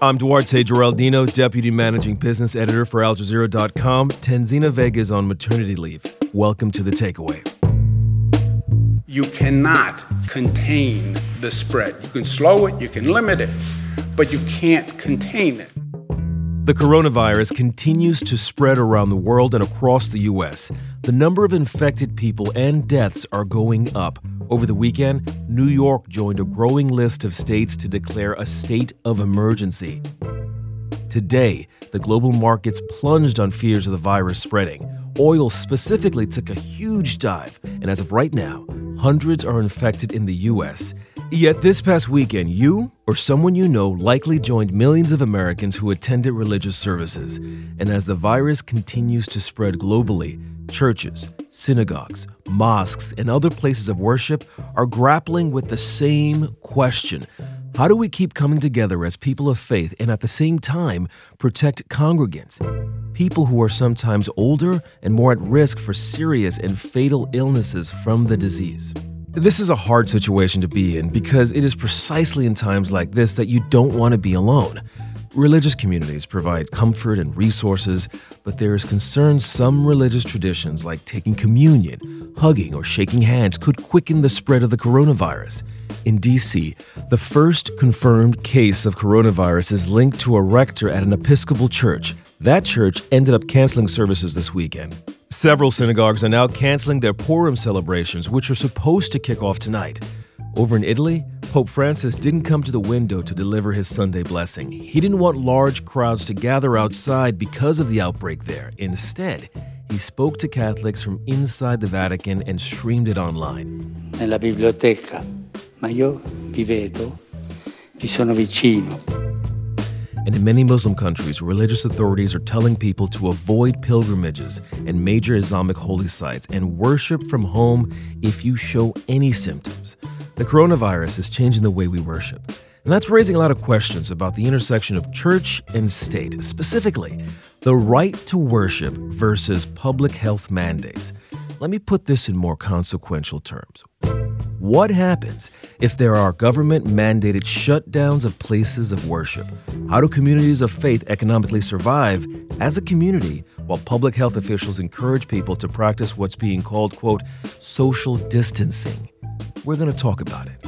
I'm Duarte Geraldino, Deputy Managing Business Editor for AlJazeera.com. Tanzina Vega is on maternity leave. Welcome to The Takeaway. You cannot contain the spread. You can slow it, you can limit it, but you can't contain it. The coronavirus continues to spread around the world and across the U.S. The number of infected people and deaths are going up. Over the weekend, New York joined a growing list of states to declare a state of emergency. Today, the global markets plunged on fears of the virus spreading. Oil specifically took a huge dive, and as of right now, hundreds are infected in the U.S. Yet this past weekend, you or someone you know likely joined millions of Americans who attended religious services. And as the virus continues to spread globally, churches, synagogues, mosques, and other places of worship are grappling with the same question. How do we keep coming together as people of faith and at the same time protect congregants, people who are sometimes older and more at risk for serious and fatal illnesses from the disease? This is a hard situation to be in because it is precisely in times like this that you don't want to be alone. Religious communities provide comfort and resources, but there is concern some religious traditions like taking communion, hugging, or shaking hands could quicken the spread of the coronavirus. In D.C., the first confirmed case of coronavirus is linked to a rector at an Episcopal church. That church ended up canceling services this weekend. Several synagogues are now canceling their Purim celebrations, which are supposed to kick off tonight. Over in Italy, Pope Francis didn't come to the window to deliver his Sunday blessing. He didn't want large crowds to gather outside because of the outbreak there. Instead, he spoke to Catholics from inside the Vatican and streamed it online. Nella biblioteca, ma io vi vedo, vi sono vicino. And in many Muslim countries, religious authorities are telling people to avoid pilgrimages and major Islamic holy sites and worship from home if you show any symptoms. The coronavirus is changing the way we worship. And that's raising a lot of questions about the intersection of church and state, specifically the right to worship versus public health mandates. Let me put this in more consequential terms. What happens if there are government-mandated shutdowns of places of worship? How do communities of faith economically survive as a community while public health officials encourage people to practice what's being called, quote, social distancing? We're going to talk about it.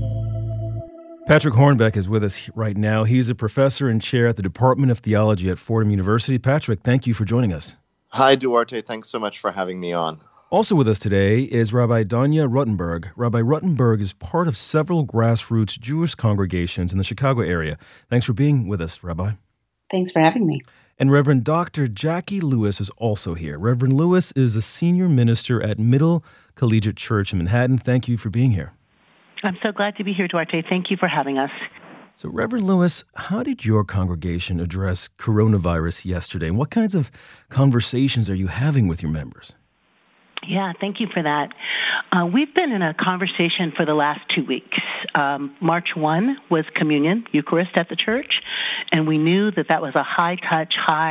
Patrick Hornbeck is with us right now. He's a professor and chair at the Department of Theology at Fordham University. Patrick, thank you for joining us. Hi, Duarte. Thanks so much for having me on. Also with us today is Rabbi Danya Ruttenberg. Rabbi Ruttenberg is part of several grassroots Jewish congregations in the Chicago area. Thanks for being with us, Rabbi. Thanks for having me. And Reverend Dr. Jackie Lewis is also here. Reverend Lewis is a senior minister at Middle Collegiate Church in Manhattan. Thank you for being here. I'm so glad to be here, Duarte. Thank you for having us. So, Reverend Lewis, how did your congregation address coronavirus yesterday? And what kinds of conversations are you having with your members? Yeah, thank you for that. We've been in a conversation for the last 2 weeks. March 1 was communion, Eucharist at the church, and we knew that that was a high-touch,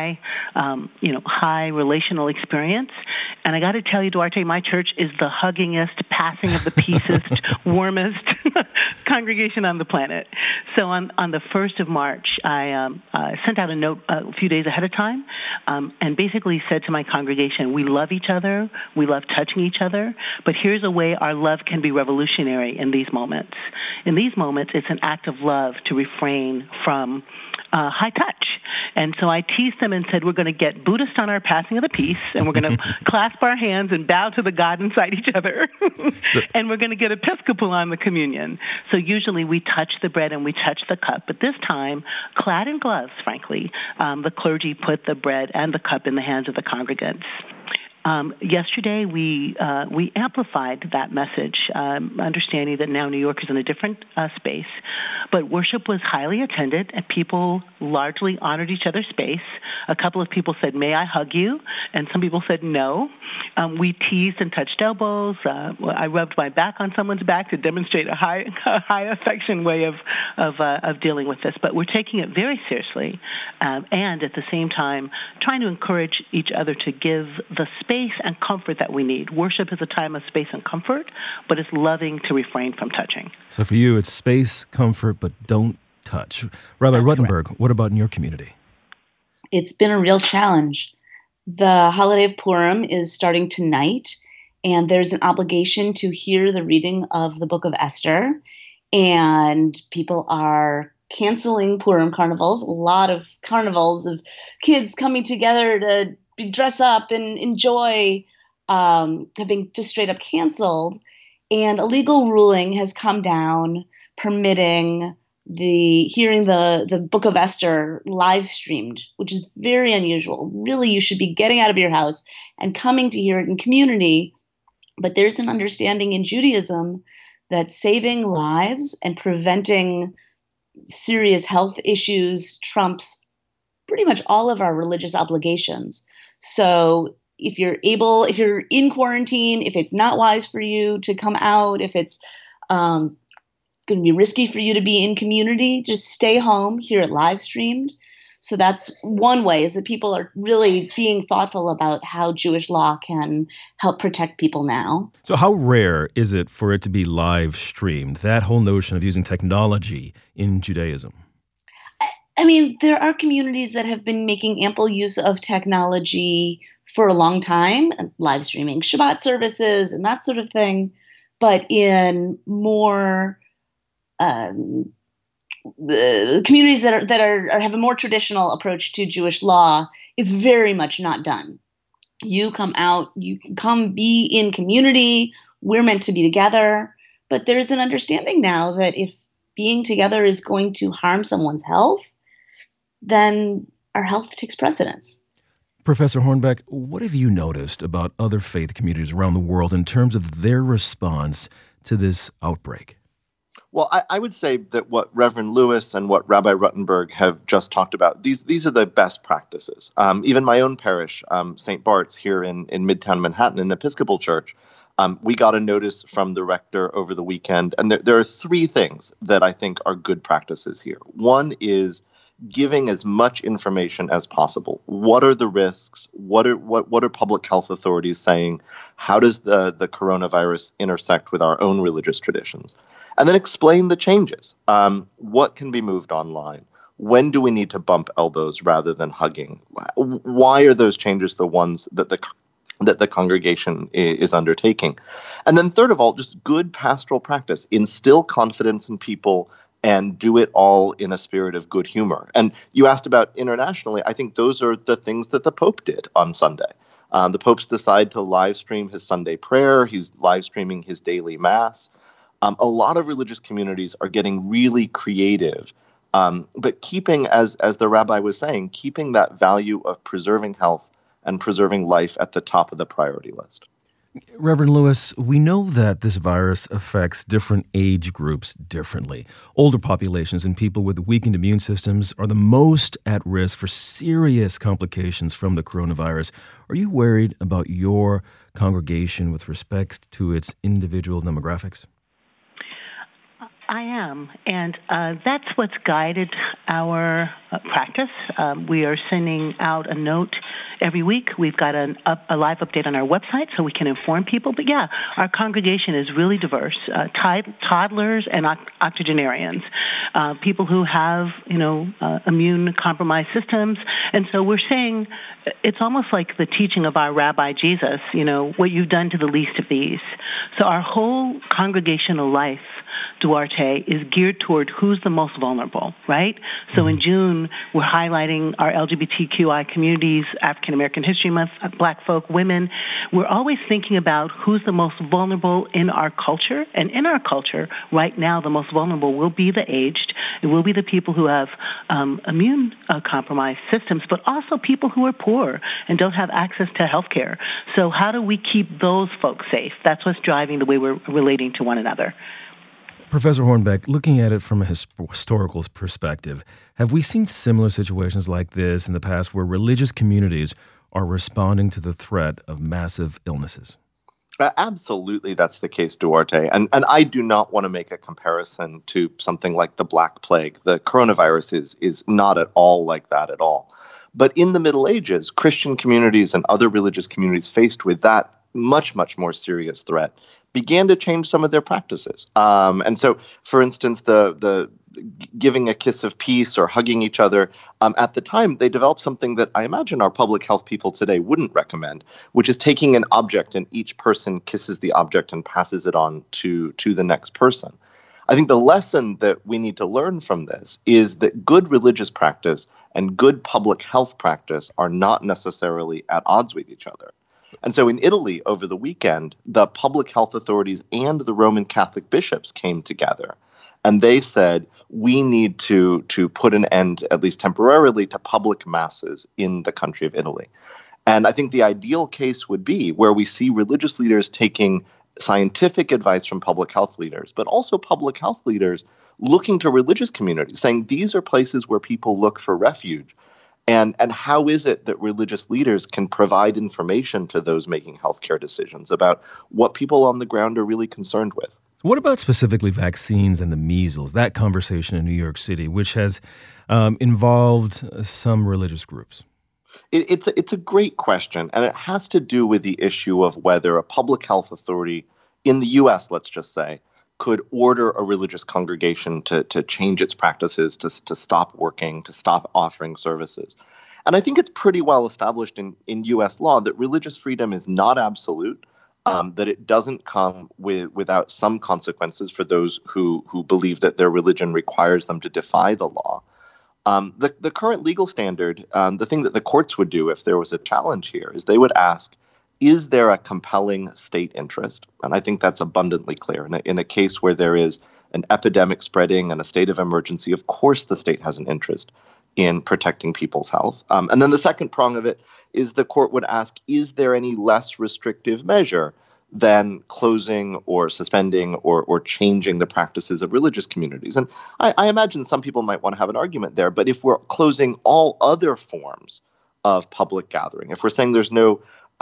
high relational experience. And I got to tell you, Duarte, my church is the huggingest, passing of the peacest, warmest congregation on the planet. So on the 1st of March, I sent out a note a few days ahead of time and basically said to my congregation, we love each other, we love touching each other, but here's a way our love can be revolutionary in these moments. In these moments, it's an act of love to refrain from high touch. And so I teased them and said, we're going to get Buddhist on our passing of the peace, and we're going to clasp our hands and bow to the God inside each other, and we're going to get Episcopal on the communion. So usually we touch the bread and we touch the cup, but this time, clad in gloves, frankly, the clergy put the bread and the cup in the hands of the congregants. Yesterday, we amplified that message, understanding that now New York is in a different space. But worship was highly attended, and people largely honored each other's space. A couple of people said, "May I hug you?" And some people said, "No." We teased and touched elbows. I rubbed my back on someone's back to demonstrate a high affection way of dealing with this. But we're taking it very seriously, and at the same time, trying to encourage each other to give the space and comfort that we need. Worship is a time of space and comfort, but it's loving to refrain from touching. So for you, it's space, comfort, but don't touch. Rabbi Ruttenberg, what about in your community? It's been a real challenge. The holiday of Purim is starting tonight, and there's an obligation to hear the reading of the Book of Esther, and people are canceling Purim carnivals. A lot of carnivals of kids coming together to dress up and enjoy have been just straight up canceled. And a legal ruling has come down permitting hearing the Book of Esther live streamed, which is very unusual. Really, you should be getting out of your house and coming to hear it in community. But there's an understanding in Judaism that saving lives and preventing serious health issues trumps pretty much all of our religious obligations. So if you're in quarantine, if it's not wise for you to come out, if it's going to be risky for you to be in community, just stay home, hear it live streamed. So that's one way, is that people are really being thoughtful about how Jewish law can help protect people now. So how rare is it for it to be live streamed, that whole notion of using technology in Judaism? I mean, there are communities that have been making ample use of technology for a long time, live streaming Shabbat services and that sort of thing. But in more communities that have a more traditional approach to Jewish law, it's very much not done. You come out, you can come be in community. We're meant to be together. But there's an understanding now that if being together is going to harm someone's health, then our health takes precedence. Professor Hornbeck, what have you noticed about other faith communities around the world in terms of their response to this outbreak? Well, I would say that what Reverend Lewis and what Rabbi Ruttenberg have just talked about, these are the best practices. Even my own parish, St. Bart's here in Midtown Manhattan, an Episcopal church, we got a notice from the rector over the weekend. And there are three things that I think are good practices here. One is giving as much information as possible. What are the risks? What are public health authorities saying? How does the coronavirus intersect with our own religious traditions? And then explain the changes. What can be moved online? When do we need to bump elbows rather than hugging? Why are those changes the ones that the congregation is undertaking? And then third of all, just good pastoral practice. Instill confidence in people and do it all in a spirit of good humor. And you asked about internationally. I think those are the things that the Pope did on Sunday. The Pope's decided to live stream his Sunday prayer. He's live streaming his daily mass. A lot of religious communities are getting really creative, but keeping, as the rabbi was saying, keeping that value of preserving health and preserving life at the top of the priority list. Reverend Lewis, we know that this virus affects different age groups differently. Older populations and people with weakened immune systems are the most at risk for serious complications from the coronavirus. Are you worried about your congregation with respect to its individual demographics? I am, and that's what's guided our practice. We are sending out a note every week. We've got a live update on our website so we can inform people. But yeah, our congregation is really diverse, toddlers and octogenarians, people who have, immune compromised systems. And so we're saying it's almost like the teaching of our Rabbi Jesus, what you've done to the least of these. So our whole congregational life, Duarte, is geared toward who's the most vulnerable, right? So in June, we're highlighting our LGBTQI communities, African American History Month, Black folk, women. We're always thinking about who's the most vulnerable in our culture. And in our culture, right now, the most vulnerable will be the aged. It will be the people who have immune compromised systems, but also people who are poor and don't have access to health care. So how do we keep those folks safe? That's what's driving the way we're relating to one another. Professor Hornbeck, looking at it from a historical perspective, have we seen similar situations like this in the past where religious communities are responding to the threat of massive illnesses? Absolutely, that's the case, Duarte. And I do not want to make a comparison to something like the Black Plague. The coronavirus is not at all like that at all. But in the Middle Ages, Christian communities and other religious communities faced with that much, much more serious threat began to change some of their practices. And so, for instance, the giving a kiss of peace or hugging each other. At the time, they developed something that I imagine our public health people today wouldn't recommend, which is taking an object and each person kisses the object and passes it on to the next person. I think the lesson that we need to learn from this is that good religious practice and good public health practice are not necessarily at odds with each other. And so in Italy over the weekend, the public health authorities and the Roman Catholic bishops came together. And they said, we need to put an end, at least temporarily, to public masses in the country of Italy. And I think the ideal case would be where we see religious leaders taking scientific advice from public health leaders, but also public health leaders looking to religious communities, saying these are places where people look for refuge. And how is it that religious leaders can provide information to those making healthcare decisions about what people on the ground are really concerned with? What about specifically vaccines and the measles, that conversation in New York City, which has involved some religious groups? It's a great question, and it has to do with the issue of whether a public health authority in the U.S., let's just say, could order a religious congregation to change its practices, to stop working, to stop offering services. And I think it's pretty well established in U.S. law that religious freedom is not absolute, that it doesn't come without some consequences for those who believe that their religion requires them to defy the law. The current legal standard, the thing that the courts would do if there was a challenge here, is they would ask, is there a compelling state interest? And I think that's abundantly clear. In a case where there is an epidemic spreading and a state of emergency, of course the state has an interest in protecting people's health. And then the second prong of it is the court would ask, is there any less restrictive measure than closing or suspending or changing the practices of religious communities? And I imagine some people might want to have an argument there, but if we're closing all other forms of public gathering, if we're saying there's no,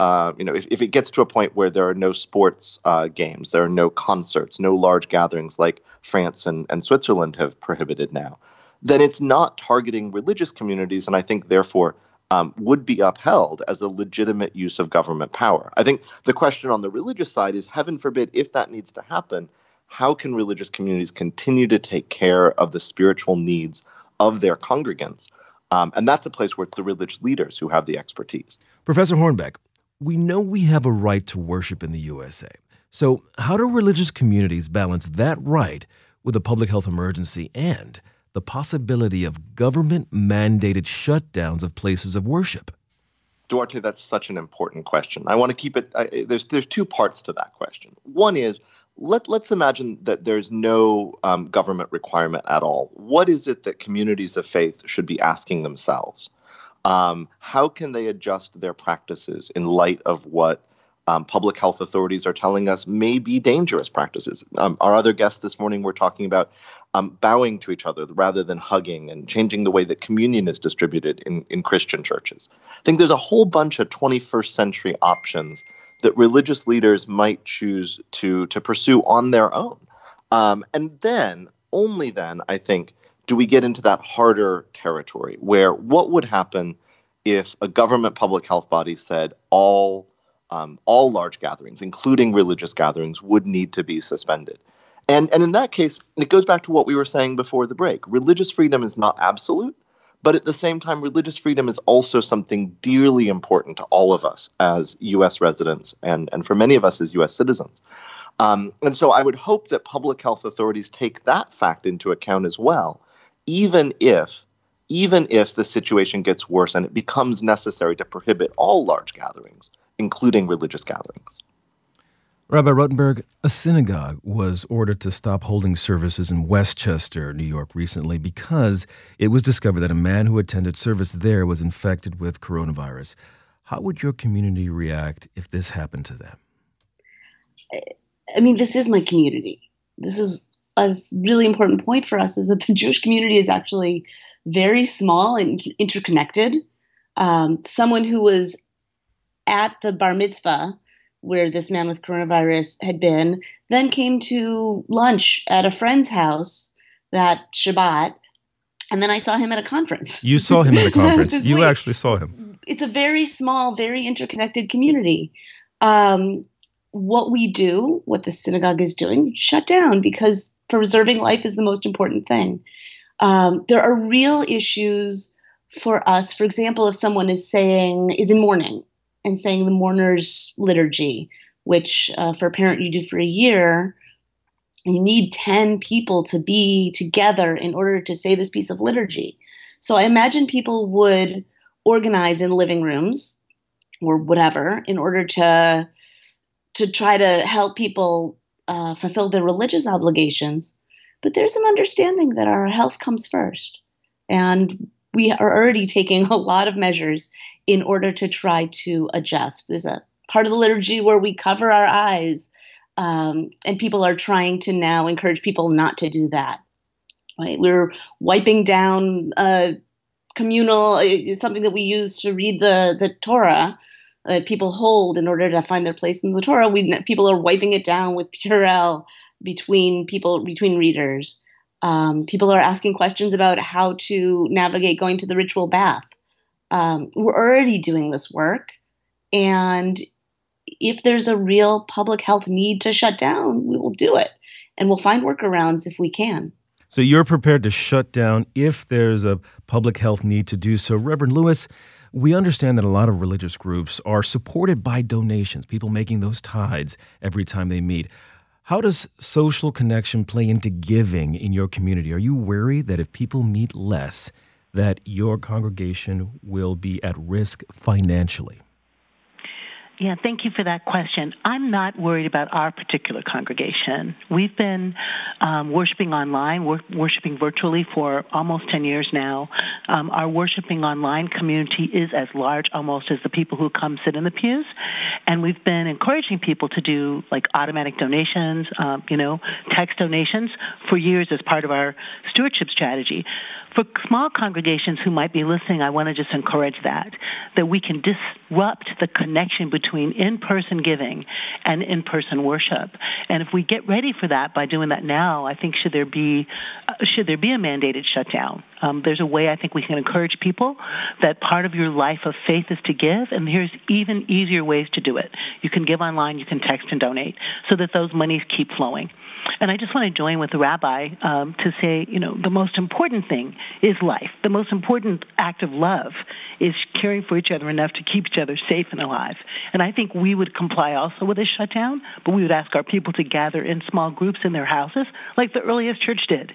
if it gets to a point where there are no sports games, there are no concerts, no large gatherings like France and Switzerland have prohibited now, then it's not targeting religious communities, and I think therefore would be upheld as a legitimate use of government power. I think the question on the religious side is, heaven forbid, if that needs to happen, how can religious communities continue to take care of the spiritual needs of their congregants? And that's a place where it's the religious leaders who have the expertise. Professor Hornbeck, we know we have a right to worship in the USA. So how do religious communities balance that right with a public health emergency and the possibility of government-mandated shutdowns of places of worship? Duarte, that's such an important question. I want to keep it. There's two parts to that question. One is, let's imagine that there's no government requirement at all. What is it that communities of faith should be asking themselves? How can they adjust their practices in light of what public health authorities are telling us may be dangerous practices? Our other guests this morning were talking about bowing to each other rather than hugging, and changing the way that communion is distributed in Christian churches. I think there's a whole bunch of 21st century options that religious leaders might choose to pursue on their own. And then, only then, I think, do we get into that harder territory where what would happen if a government public health body said all large gatherings, including religious gatherings, would need to be suspended. And in that case, it goes back to what we were saying before the break. Religious freedom is not absolute, but at the same time, religious freedom is also something dearly important to all of us as U.S. residents and for many of us as U.S. citizens. And so I would hope that public health authorities take that fact into account as well, even if the situation gets worse and it becomes necessary to prohibit all large gatherings, including religious gatherings. Rabbi Ruttenberg, a synagogue was ordered to stop holding services in Westchester, New York, recently because it was discovered that a man who attended service there was infected with coronavirus. How would your community react if this happened to them? I mean, this is my community. This is a really important point for us, is that the Jewish community is actually very small and interconnected. Someone who was at the bar mitzvah where this man with coronavirus had been, then came to lunch at a friend's house that Shabbat, and then I saw him at a conference. You saw him at a conference. You actually saw him. It's a very small, very interconnected community. what we do, what the synagogue is doing, shut down, because preserving life is the most important thing. There are real issues for us. For example, if someone is in mourning and saying the mourner's liturgy, which for a parent you do for a year, you need 10 people to be together in order to say this piece of liturgy. So I imagine people would organize in living rooms or whatever in order to try to help people fulfill their religious obligations. But there's an understanding that our health comes first. And we are already taking a lot of measures in order to try to adjust. There's a part of the liturgy where we cover our eyes, and people are trying to now encourage people not to do that. Right? We're wiping down communal, something that we use to read the Torah. People hold in order to find their place in the Torah. People are wiping it down with Purell between readers. People are asking questions about how to navigate going to the ritual bath. We're already doing this work, and if there's a real public health need to shut down, we will do it, and we'll find workarounds if we can. So you're prepared to shut down if there's a public health need to do so. Reverend Lewis, we understand that a lot of religious groups are supported by donations, people making those tithes every time they meet. How does social connection play into giving in your community? Are you worried that if people meet less, that your congregation will be at risk financially? Yeah, thank you for that question. I'm not worried about our particular congregation. We've been worshiping online, worshiping virtually for almost 10 years now. Our worshiping online community is as large almost as the people who come sit in the pews. And we've been encouraging people to do like automatic donations, text donations for years as part of our stewardship strategy. For small congregations who might be listening, I want to just encourage that we can disrupt the connection between in-person giving and in-person worship. And if we get ready for that by doing that now, I think should there be a mandated shutdown? There's a way I think we can encourage people that part of your life of faith is to give, and here's even easier ways to do it. You can give online, you can text and donate, so that those monies keep flowing. And I just want to join with the rabbi to say, the most important thing is life. The most important act of love is caring for each other enough to keep each other safe and alive. And I think we would comply also with a shutdown, but we would ask our people to gather in small groups in their houses like the earliest church did.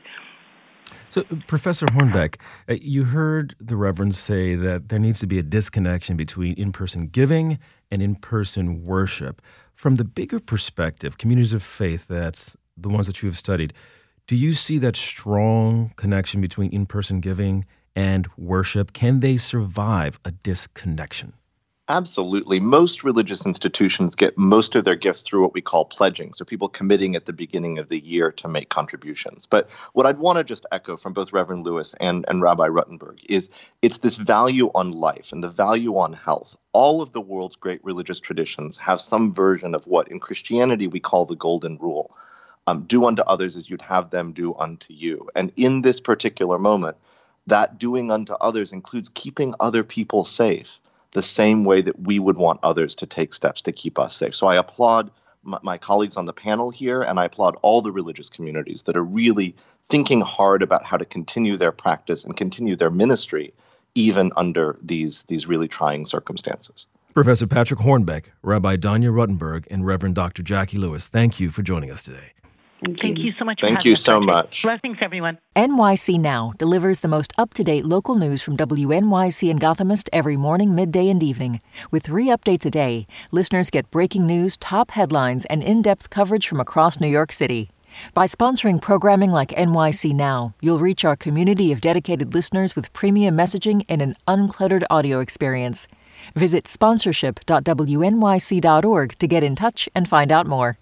So, Professor Hornbeck, you heard the Reverend say that there needs to be a disconnection between in-person giving and in-person worship. From the bigger perspective, communities of faith, that's the ones that you have studied, do you see that strong connection between in-person giving and worship? Can they survive a disconnection? Absolutely. Most religious institutions get most of their gifts through what we call pledging, so people committing at the beginning of the year to make contributions. But what I'd want to just echo from both Reverend Lewis and Rabbi Ruttenberg is it's this value on life and the value on health. All of the world's great religious traditions have some version of what in Christianity we call the golden rule. Do unto others as you'd have them do unto you. And in this particular moment, that doing unto others includes keeping other people safe the same way that we would want others to take steps to keep us safe. So I applaud my colleagues on the panel here, and I applaud all the religious communities that are really thinking hard about how to continue their practice and continue their ministry even under these really trying circumstances. Professor Patrick Hornbeck, Rabbi Danya Ruttenberg, and Reverend Dr. Jackie Lewis, thank you for joining us today. Thank you so much. Thank you so much. Blessings, everyone. NYC Now delivers the most up-to-date local news from WNYC and Gothamist every morning, midday, and evening. With 3 updates a day, listeners get breaking news, top headlines, and in-depth coverage from across New York City. By sponsoring programming like NYC Now, you'll reach our community of dedicated listeners with premium messaging and an uncluttered audio experience. Visit sponsorship.wnyc.org to get in touch and find out more.